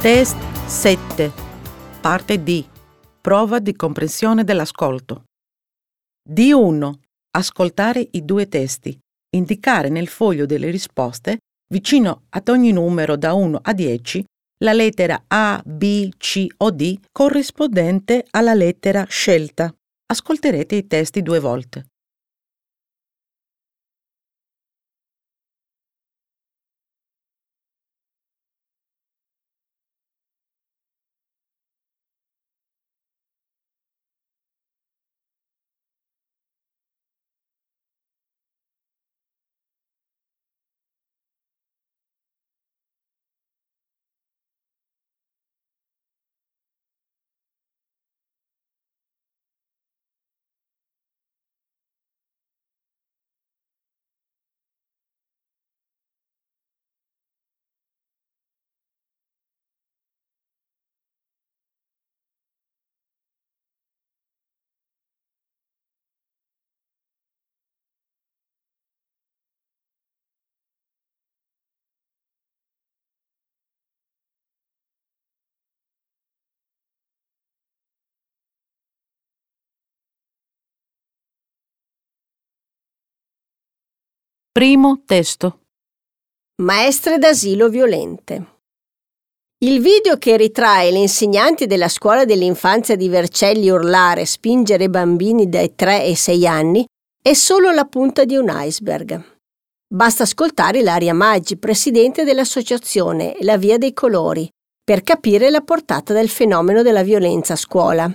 Test 7, parte D, prova di comprensione dell'ascolto. D1. Ascoltare i due testi. Indicare nel foglio delle risposte, vicino ad ogni numero da 1 a 10, la lettera A, B, C o D corrispondente alla lettera scelta. Ascolterete i testi 2 volte. Primo testo. Maestre d'asilo violente. Il video che ritrae le insegnanti della scuola dell'infanzia di Vercelli urlare e spingere bambini dai 3 ai 6 anni è solo la punta di un iceberg. Basta ascoltare Ilaria Maggi, presidente dell'associazione La Via dei Colori, per capire la portata del fenomeno della violenza a scuola.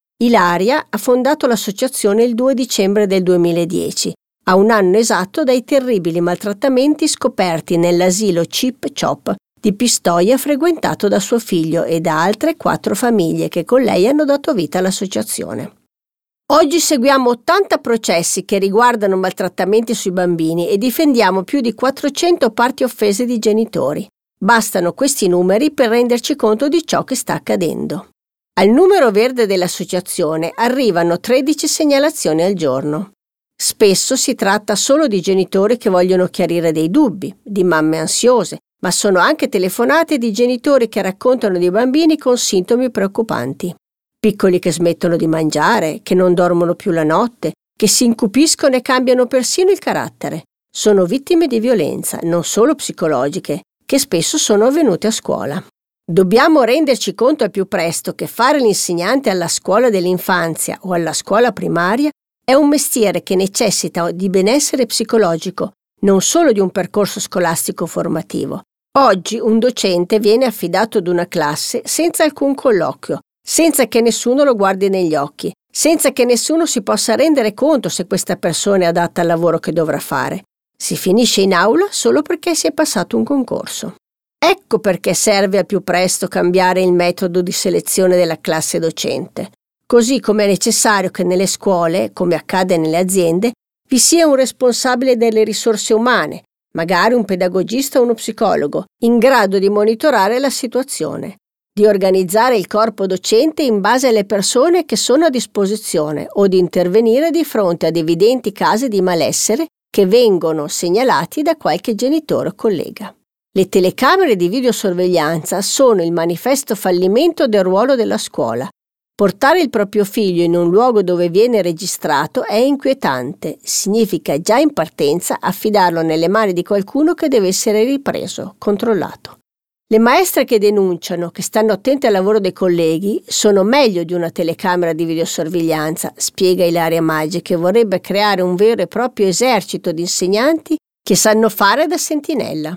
Ilaria ha fondato l'associazione il 2 dicembre del 2010, a un anno esatto dai terribili maltrattamenti scoperti nell'asilo Chip Chop di Pistoia frequentato da suo figlio e da altre 4 famiglie che con lei hanno dato vita all'associazione. Oggi seguiamo 80 processi che riguardano maltrattamenti sui bambini e difendiamo più di 400 parti offese di genitori. Bastano questi numeri per renderci conto di ciò che sta accadendo. Al numero verde dell'associazione arrivano 13 segnalazioni al giorno. Spesso si tratta solo di genitori che vogliono chiarire dei dubbi, di mamme ansiose, ma sono anche telefonate di genitori che raccontano di bambini con sintomi preoccupanti. Piccoli che smettono di mangiare, che non dormono più la notte, che si incupiscono e cambiano persino il carattere. Sono vittime di violenza, non solo psicologiche, che spesso sono avvenute a scuola. Dobbiamo renderci conto al più presto che fare l'insegnante alla scuola dell'infanzia o alla scuola primaria è un mestiere che necessita di benessere psicologico, non solo di un percorso scolastico formativo. Oggi un docente viene affidato ad una classe senza alcun colloquio, senza che nessuno lo guardi negli occhi, senza che nessuno si possa rendere conto se questa persona è adatta al lavoro che dovrà fare. Si finisce in aula solo perché si è passato un concorso. Ecco perché serve al più presto cambiare il metodo di selezione della classe docente. Così come è necessario che nelle scuole, come accade nelle aziende, vi sia un responsabile delle risorse umane, magari un pedagogista o uno psicologo, in grado di monitorare la situazione, di organizzare il corpo docente in base alle persone che sono a disposizione o di intervenire di fronte ad evidenti casi di malessere che vengono segnalati da qualche genitore o collega. Le telecamere di videosorveglianza sono il manifesto fallimento del ruolo della scuola. Portare il proprio figlio in un luogo dove viene registrato è inquietante, significa già in partenza affidarlo nelle mani di qualcuno che deve essere ripreso, controllato. Le maestre che denunciano, che stanno attente al lavoro dei colleghi, sono meglio di una telecamera di videosorveglianza, spiega Ilaria Maggi, che vorrebbe creare un vero e proprio esercito di insegnanti che sanno fare da sentinella.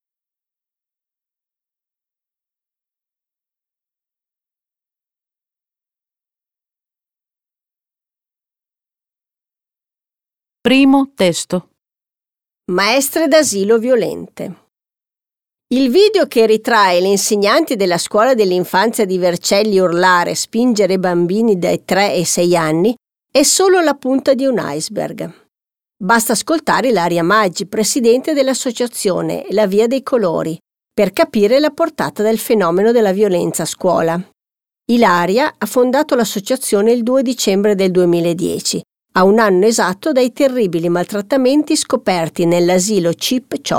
Primo testo. Maestre d'asilo violente. Il video che ritrae le insegnanti della scuola dell'infanzia di Vercelli urlare e spingere bambini dai 3 ai 6 anni è solo la punta di un iceberg. Basta ascoltare Ilaria Maggi, presidente dell'associazione La Via dei Colori, per capire la portata del fenomeno della violenza a scuola. Ilaria ha fondato l'associazione il 2 dicembre del 2010, a un anno esatto dai terribili maltrattamenti scoperti nell'asilo Chip Chop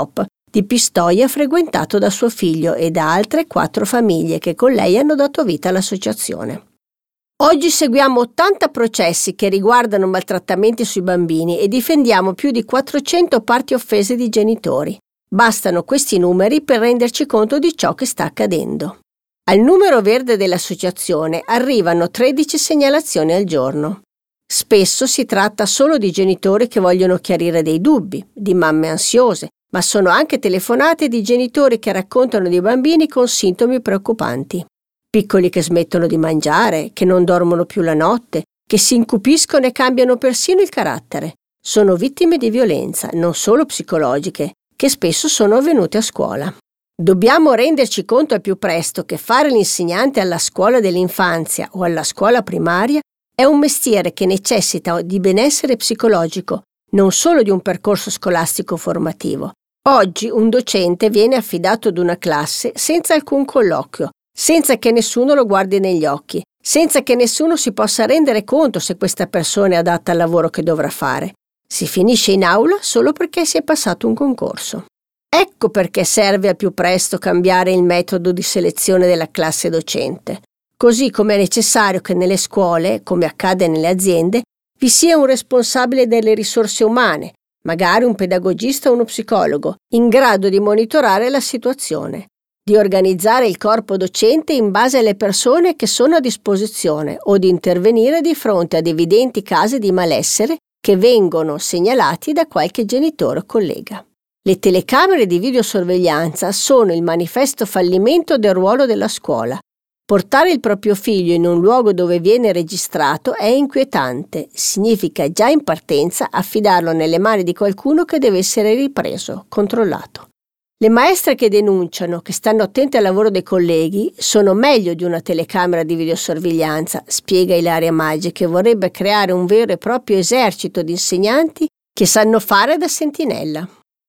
di Pistoia frequentato da suo figlio e da altre 4 famiglie che con lei hanno dato vita all'associazione. Oggi seguiamo 80 processi che riguardano maltrattamenti sui bambini e difendiamo più di 400 parti offese di genitori. Bastano questi numeri per renderci conto di ciò che sta accadendo. Al numero verde dell'associazione arrivano 13 segnalazioni al giorno. Spesso si tratta solo di genitori che vogliono chiarire dei dubbi, di mamme ansiose, ma sono anche telefonate di genitori che raccontano di bambini con sintomi preoccupanti. Piccoli che smettono di mangiare, che non dormono più la notte, che si incupiscono e cambiano persino il carattere. Sono vittime di violenza, non solo psicologiche, che spesso sono avvenute a scuola. Dobbiamo renderci conto al più presto che fare l'insegnante alla scuola dell'infanzia o alla scuola primaria è un mestiere che necessita di benessere psicologico, non solo di un percorso scolastico formativo. Oggi un docente viene affidato ad una classe senza alcun colloquio, senza che nessuno lo guardi negli occhi, senza che nessuno si possa rendere conto se questa persona è adatta al lavoro che dovrà fare. Si finisce in aula solo perché si è passato un concorso. Ecco perché serve al più presto cambiare il metodo di selezione della classe docente. Così come è necessario che nelle scuole, come accade nelle aziende, vi sia un responsabile delle risorse umane, magari un pedagogista o uno psicologo, in grado di monitorare la situazione, di organizzare il corpo docente in base alle persone che sono a disposizione o di intervenire di fronte ad evidenti casi di malessere che vengono segnalati da qualche genitore o collega. Le telecamere di videosorveglianza sono il manifesto fallimento del ruolo della scuola. Portare il proprio figlio in un luogo dove viene registrato è inquietante, significa già in partenza affidarlo nelle mani di qualcuno che deve essere ripreso, controllato. Le maestre che denunciano, che stanno attente al lavoro dei colleghi, sono meglio di una telecamera di videosorveglianza, spiega Ilaria Maggi, che vorrebbe creare un vero e proprio esercito di insegnanti che sanno fare da sentinella.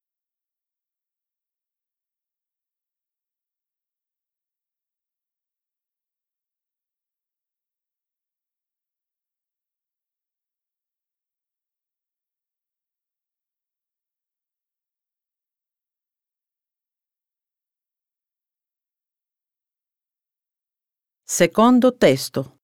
Secondo testo.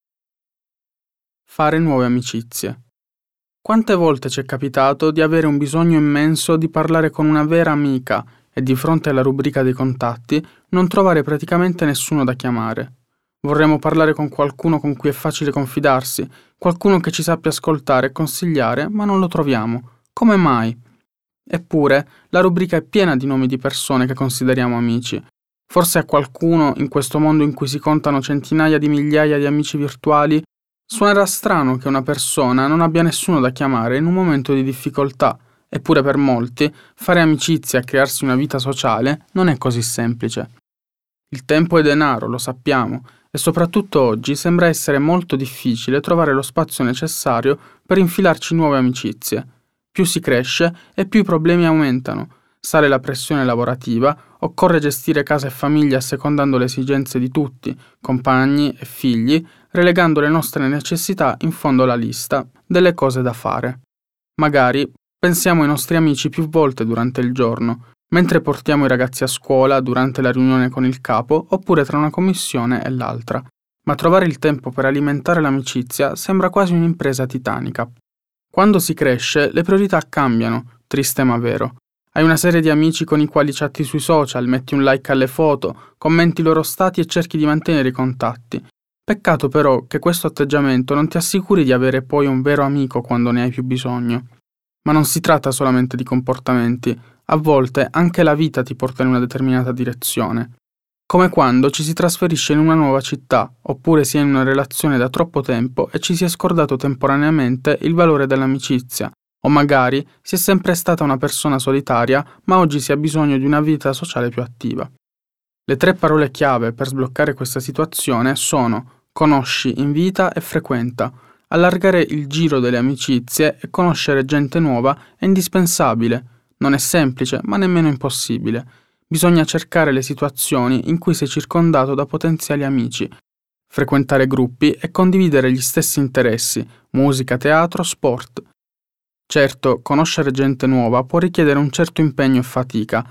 Fare nuove amicizie. Quante volte ci è capitato di avere un bisogno immenso di parlare con una vera amica e di fronte alla rubrica dei contatti non trovare praticamente nessuno da chiamare. Vorremmo parlare con qualcuno con cui è facile confidarsi, qualcuno che ci sappia ascoltare e consigliare, ma non lo troviamo. Come mai? Eppure, la rubrica è piena di nomi di persone che consideriamo amici. Forse a qualcuno, in questo mondo in cui si contano centinaia di migliaia di amici virtuali, suonerà strano che una persona non abbia nessuno da chiamare in un momento di difficoltà, eppure per molti fare amicizia e crearsi una vita sociale non è così semplice. Il tempo è denaro, lo sappiamo, e soprattutto oggi sembra essere molto difficile trovare lo spazio necessario per infilarci nuove amicizie. Più si cresce e più i problemi aumentano. Sale la pressione lavorativa, occorre gestire casa e famiglia assecondando le esigenze di tutti, compagni e figli, relegando le nostre necessità in fondo alla lista delle cose da fare. Magari pensiamo ai nostri amici più volte durante il giorno, mentre portiamo i ragazzi a scuola, durante la riunione con il capo, oppure tra una commissione e l'altra. Ma trovare il tempo per alimentare l'amicizia sembra quasi un'impresa titanica. Quando si cresce, le priorità cambiano, triste ma vero. Hai una serie di amici con i quali chatti sui social, metti un like alle foto, commenti i loro stati e cerchi di mantenere i contatti. Peccato però che questo atteggiamento non ti assicuri di avere poi un vero amico quando ne hai più bisogno. Ma non si tratta solamente di comportamenti, a volte anche la vita ti porta in una determinata direzione. Come quando ci si trasferisce in una nuova città, oppure si è in una relazione da troppo tempo e ci si è scordato temporaneamente il valore dell'amicizia. O magari si è sempre stata una persona solitaria, ma oggi si ha bisogno di una vita sociale più attiva. Le 3 parole chiave per sbloccare questa situazione sono conosci, invita e frequenta. Allargare il giro delle amicizie e conoscere gente nuova è indispensabile. Non è semplice, ma nemmeno impossibile. Bisogna cercare le situazioni in cui sei circondato da potenziali amici, frequentare gruppi e condividere gli stessi interessi, musica, teatro, sport. Certo, conoscere gente nuova può richiedere un certo impegno e fatica,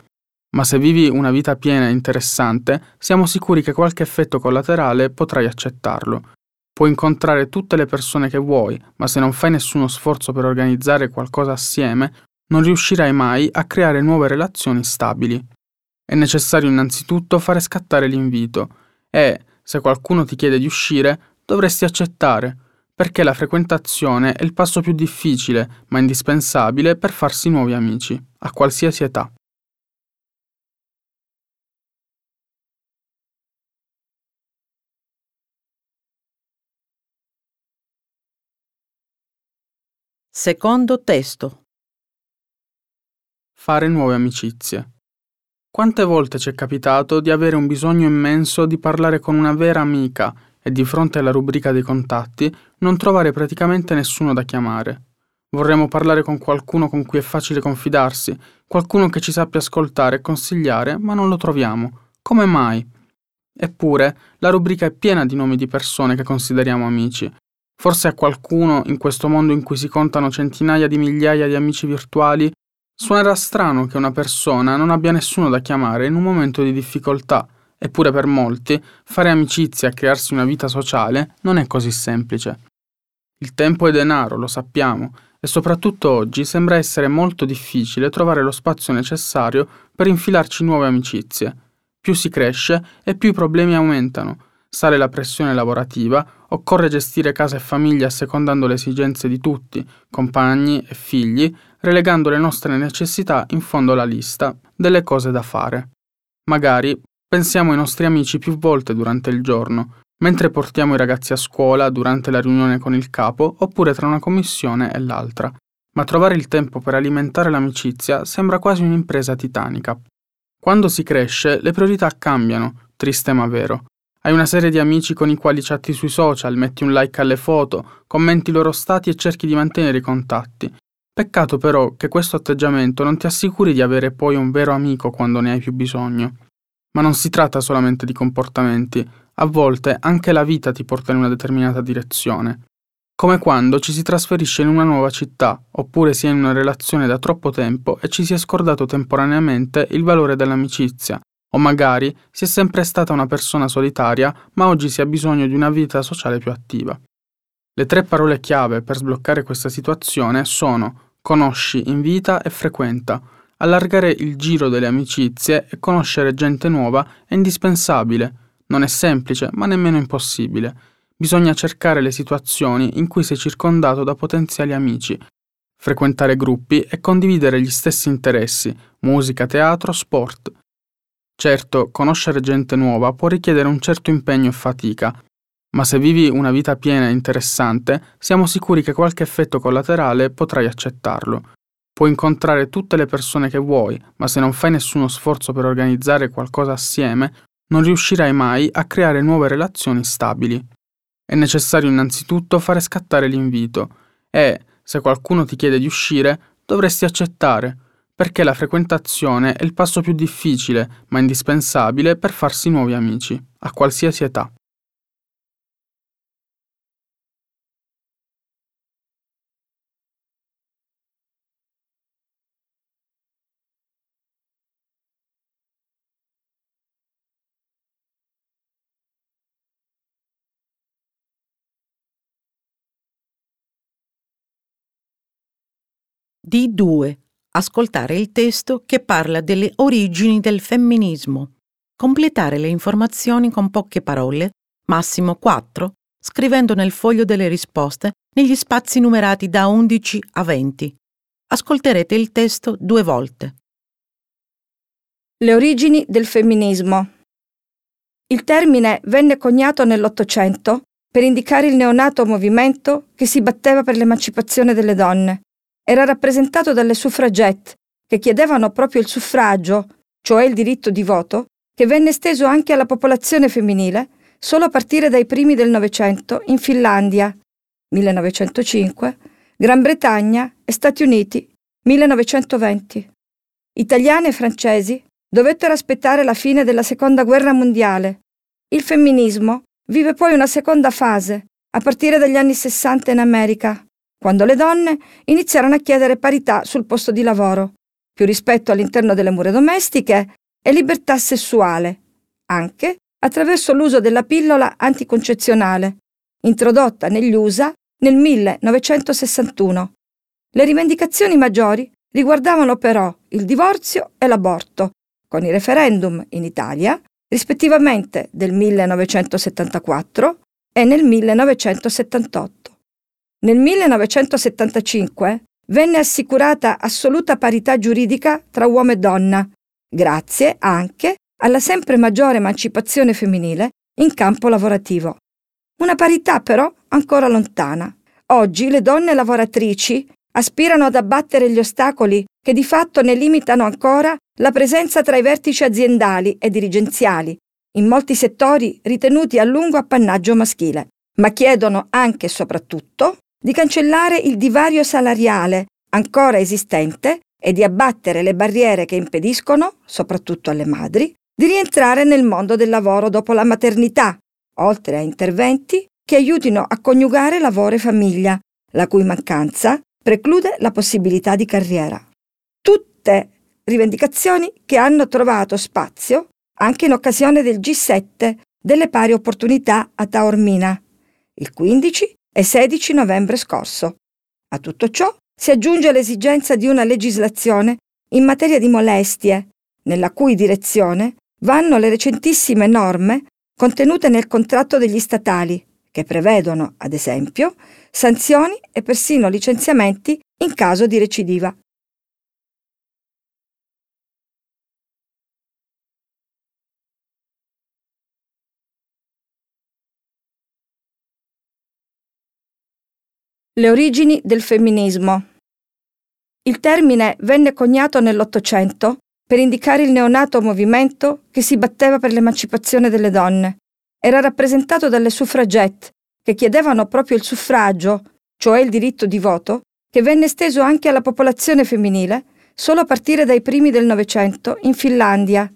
Ma se vivi una vita piena e interessante, siamo sicuri che qualche effetto collaterale potrai accettarlo. Puoi incontrare tutte le persone che vuoi, ma se non fai nessuno sforzo per organizzare qualcosa assieme, non riuscirai mai a creare nuove relazioni stabili. È necessario innanzitutto fare scattare l'invito e, se qualcuno ti chiede di uscire, dovresti accettare, perché la frequentazione è il passo più difficile, ma indispensabile per farsi nuovi amici, a qualsiasi età. Secondo testo. Fare nuove amicizie. Quante volte ci è capitato di avere un bisogno immenso di parlare con una vera amica e di fronte alla rubrica dei contatti non trovare praticamente nessuno da chiamare. Vorremmo parlare con qualcuno con cui è facile confidarsi, qualcuno che ci sappia ascoltare e consigliare, ma non lo troviamo. Come mai? Eppure, la rubrica è piena di nomi di persone che consideriamo amici. Forse a qualcuno, in questo mondo in cui si contano centinaia di migliaia di amici virtuali, suonerà strano che una persona non abbia nessuno da chiamare in un momento di difficoltà, eppure per molti fare amicizia e crearsi una vita sociale non è così semplice. Il tempo è denaro, lo sappiamo, e soprattutto oggi sembra essere molto difficile trovare lo spazio necessario per infilarci nuove amicizie. Più si cresce e più i problemi aumentano. Sale la pressione lavorativa, occorre gestire casa e famiglia assecondando le esigenze di tutti, compagni e figli, relegando le nostre necessità in fondo alla lista delle cose da fare. Magari pensiamo ai nostri amici più volte durante il giorno, mentre portiamo i ragazzi a scuola, durante la riunione con il capo, oppure tra una commissione e l'altra. Ma trovare il tempo per alimentare l'amicizia sembra quasi un'impresa titanica. Quando si cresce, le priorità cambiano, triste ma vero. Hai una serie di amici con i quali chatti sui social, metti un like alle foto, commenti i loro stati e cerchi di mantenere i contatti. Peccato però che questo atteggiamento non ti assicuri di avere poi un vero amico quando ne hai più bisogno. Ma non si tratta solamente di comportamenti, a volte anche la vita ti porta in una determinata direzione. Come quando ci si trasferisce in una nuova città, oppure si è in una relazione da troppo tempo e ci si è scordato temporaneamente il valore dell'amicizia, o magari si è sempre stata una persona solitaria, ma oggi si ha bisogno di una vita sociale più attiva. Le 3 parole chiave per sbloccare questa situazione sono conosci, invita e frequenta. Allargare il giro delle amicizie e conoscere gente nuova è indispensabile. Non è semplice, ma nemmeno impossibile. Bisogna cercare le situazioni in cui sei circondato da potenziali amici, frequentare gruppi e condividere gli stessi interessi, musica, teatro, sport. Certo, conoscere gente nuova può richiedere un certo impegno e fatica, ma se vivi una vita piena e interessante, siamo sicuri che qualche effetto collaterale potrai accettarlo. Puoi incontrare tutte le persone che vuoi, ma se non fai nessuno sforzo per organizzare qualcosa assieme, non riuscirai mai a creare nuove relazioni stabili. È necessario innanzitutto fare scattare l'invito e, se qualcuno ti chiede di uscire, dovresti accettare, perché la frequentazione è il passo più difficile, ma indispensabile per farsi nuovi amici, a qualsiasi età. D2. Ascoltare il testo che parla delle origini del femminismo. Completare le informazioni con poche parole, massimo 4, scrivendo nel foglio delle risposte negli spazi numerati da 11 a 20. Ascolterete il testo 2 volte. Le origini del femminismo. Il termine venne coniato nell'Ottocento per indicare il neonato movimento che si batteva per l'emancipazione delle donne. Era rappresentato dalle suffragette, che chiedevano proprio il suffragio, cioè il diritto di voto, che venne esteso anche alla popolazione femminile solo a partire dai primi del Novecento in Finlandia, 1905, Gran Bretagna e Stati Uniti, 1920. Italiani e francesi dovettero aspettare la fine della Seconda Guerra Mondiale. Il femminismo vive poi una seconda fase, a partire dagli anni 60 in America, quando le donne iniziarono a chiedere parità sul posto di lavoro, più rispetto all'interno delle mura domestiche e libertà sessuale, anche attraverso l'uso della pillola anticoncezionale, introdotta negli USA nel 1961. Le rivendicazioni maggiori riguardavano però il divorzio e l'aborto, con i referendum in Italia, rispettivamente del 1974 e nel 1978. Nel 1975 venne assicurata assoluta parità giuridica tra uomo e donna, grazie anche alla sempre maggiore emancipazione femminile in campo lavorativo. Una parità però ancora lontana. Oggi le donne lavoratrici aspirano ad abbattere gli ostacoli che di fatto ne limitano ancora la presenza tra i vertici aziendali e dirigenziali, in molti settori ritenuti a lungo appannaggio maschile, ma chiedono anche e soprattutto di cancellare il divario salariale ancora esistente e di abbattere le barriere che impediscono, soprattutto alle madri, di rientrare nel mondo del lavoro dopo la maternità, oltre a interventi che aiutino a coniugare lavoro e famiglia, la cui mancanza preclude la possibilità di carriera. Tutte rivendicazioni che hanno trovato spazio anche in occasione del G7 delle pari opportunità a Taormina, il 15 e 16 novembre scorso. A tutto ciò si aggiunge l'esigenza di una legislazione in materia di molestie, nella cui direzione vanno le recentissime norme contenute nel contratto degli statali, che prevedono, ad esempio, sanzioni e persino licenziamenti in caso di recidiva. Le origini del femminismo. Il termine venne coniato nell'Ottocento per indicare il neonato movimento che si batteva per l'emancipazione delle donne. Era rappresentato dalle suffragette, che chiedevano proprio il suffragio, cioè il diritto di voto, che venne esteso anche alla popolazione femminile solo a partire dai primi del Novecento in Finlandia,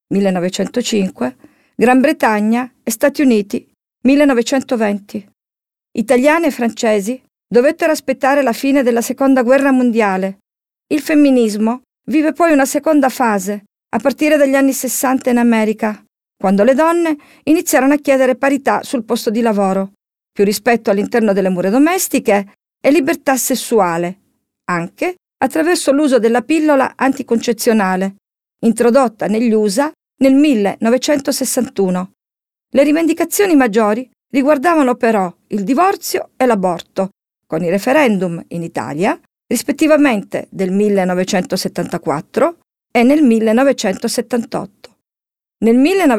1905, Gran Bretagna e Stati Uniti, 1920. Italiane e francesi dovettero aspettare la fine della Seconda Guerra Mondiale. Il femminismo vive poi una seconda fase, a partire dagli anni 60 in America, quando le donne iniziarono a chiedere parità sul posto di lavoro, più rispetto all'interno delle mura domestiche e libertà sessuale, anche attraverso l'uso della pillola anticoncezionale, introdotta negli USA nel 1961. Le rivendicazioni maggiori riguardavano però il divorzio e l'aborto, con i referendum in Italia, rispettivamente del 1974 e nel 1978. Nel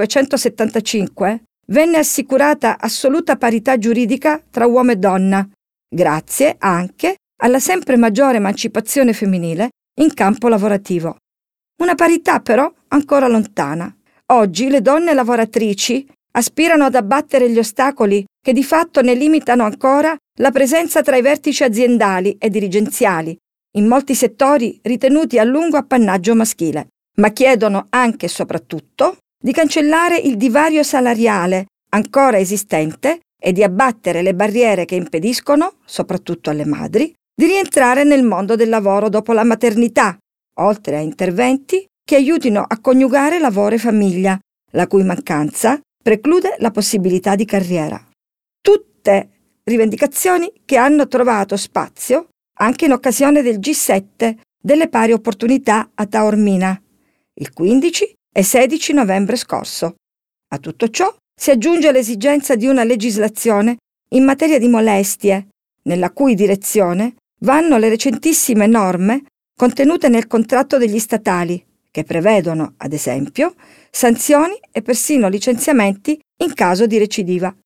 1975 venne assicurata assoluta parità giuridica tra uomo e donna, grazie anche alla sempre maggiore emancipazione femminile in campo lavorativo. Una parità però ancora lontana. Oggi le donne lavoratrici aspirano ad abbattere gli ostacoli che di fatto ne limitano ancora la presenza tra i vertici aziendali e dirigenziali, in molti settori ritenuti a lungo appannaggio maschile, ma chiedono anche e soprattutto di cancellare il divario salariale ancora esistente e di abbattere le barriere che impediscono, soprattutto alle madri, di rientrare nel mondo del lavoro dopo la maternità, oltre a interventi che aiutino a coniugare lavoro e famiglia, la cui mancanza preclude la possibilità di carriera. Tutte rivendicazioni che hanno trovato spazio anche in occasione del G7 delle pari opportunità a Taormina, il 15 e 16 novembre scorso. A tutto ciò si aggiunge l'esigenza di una legislazione in materia di molestie, nella cui direzione vanno le recentissime norme contenute nel contratto degli statali, che prevedono, ad esempio, sanzioni e persino licenziamenti in caso di recidiva.